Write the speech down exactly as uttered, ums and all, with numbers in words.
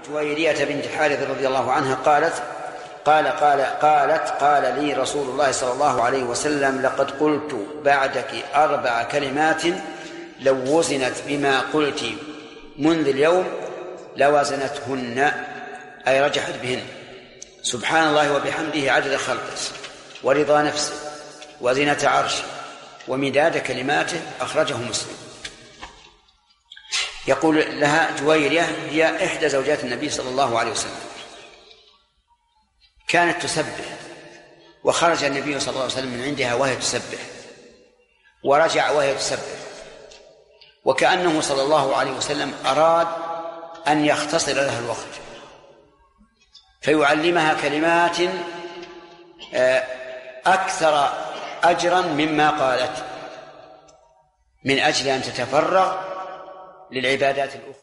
جويرية بنت الحارث رضي الله عنها قالت قال قال قالت قال لي رسول الله صلى الله عليه وسلم لقد قلت بعدك أربع كلمات لو وزنت بما قلت منذ اليوم لوزنتهن، أي رجحت بهن: سبحان الله وبحمده عدد خلقه، ورضا نفسه، وزنة عرشه، ومداد كلماته. أخرجه مسلم. يقول لها جويرية، هي إحدى زوجات النبي صلى الله عليه وسلم، كانت تسبح، وخرج النبي صلى الله عليه وسلم من عندها وهي تسبح، ورجع وهي تسبح، وكأنه صلى الله عليه وسلم أراد أن يختصر لها الوقت فيعلمها كلمات أكثر أجرا مما قالت، من أجل أن تتفرغ للعبادات الأخرى.